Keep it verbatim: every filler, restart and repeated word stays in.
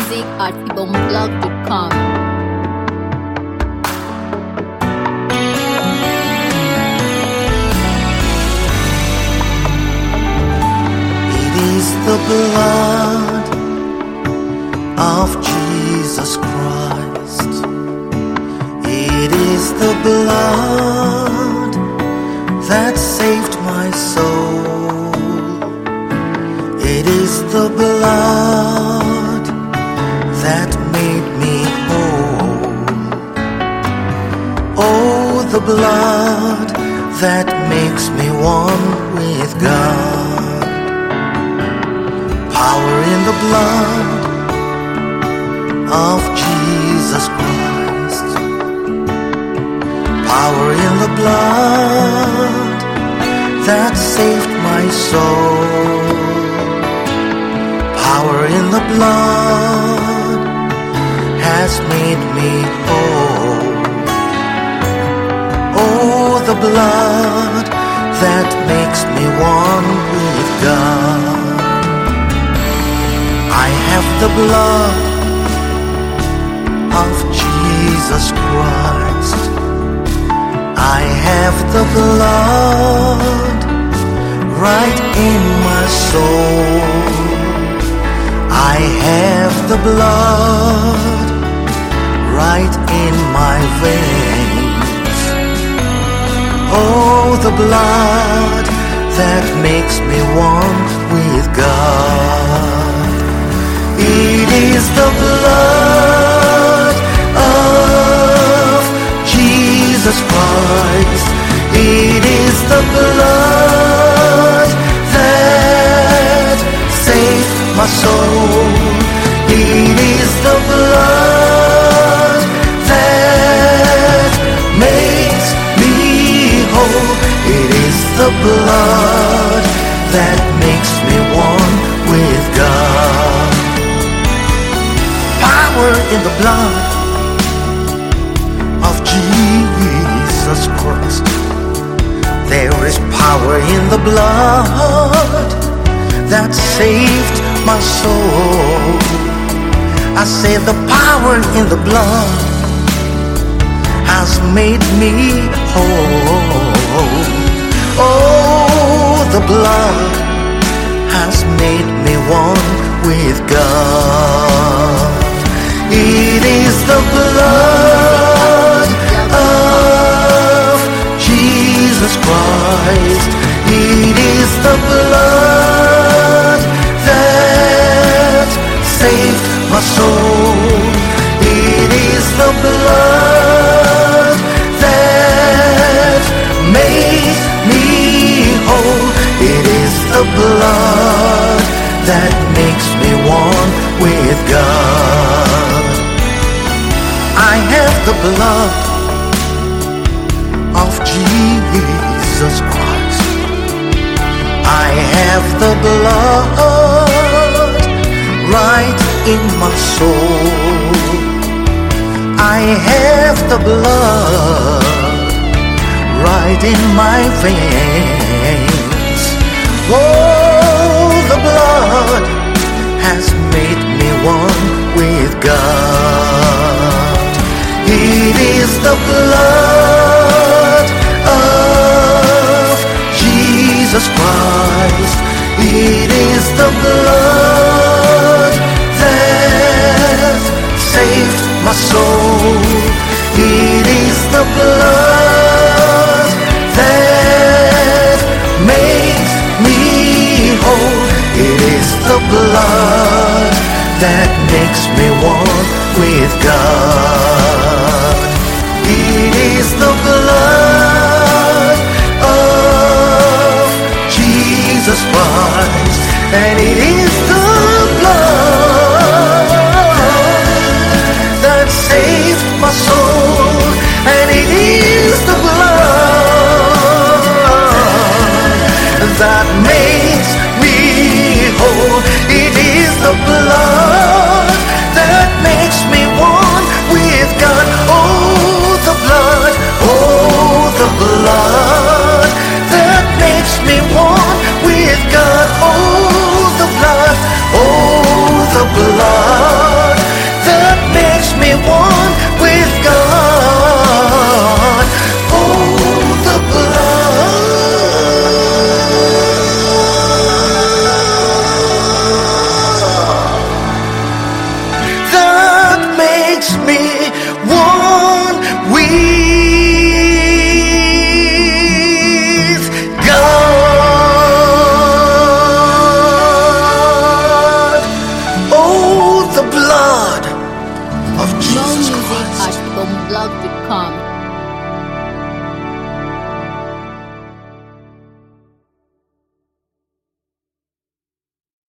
music at ibomblog dot com. It is the blood of Jesus Christ. It is the blood that saved my soul. It is the blood that made me whole. Oh, the blood that makes me one with God. Power in the blood of Jesus Christ. Power in the blood that saved my soul. Power in the blood has made me whole. Oh, the blood that makes me one with God. I have the blood of Jesus Christ. I have the blood right in my soul. I have the blood right in my veins. Oh, the blood that makes me one with God. It is the blood of Jesus Christ. It is the blood that saved my soul. It is the blood that makes me whole. It is the blood that makes me one with God. Power in the blood of Jesus Christ. There is power in the blood that saved my soul. I say the power in the blood has made me whole. Oh, the blood has made me one with God. It is the blood of Jesus Christ. It is the blood that saved my soul. It is the blood that made me whole. It is the blood that makes me one with God. I have the blood of Jesus Christ. I have the blood right in my soul. I have the blood right in my veins. Oh, the blood has made me one with God. It is the blood of Jesus Christ. It is the blood that saved my soul. It is the blood that makes me whole. It is the blood that makes me one with God. It is the blood of Jesus Christ, and it is the blood that saved my soul, and it is the blood that makes me whole. It is the blood that makes me one with God. Oh, the blood, oh, the blood that makes me one with God. Oh, the blood, oh, the blood of More Jesus music Christ. at ibomblog dot com.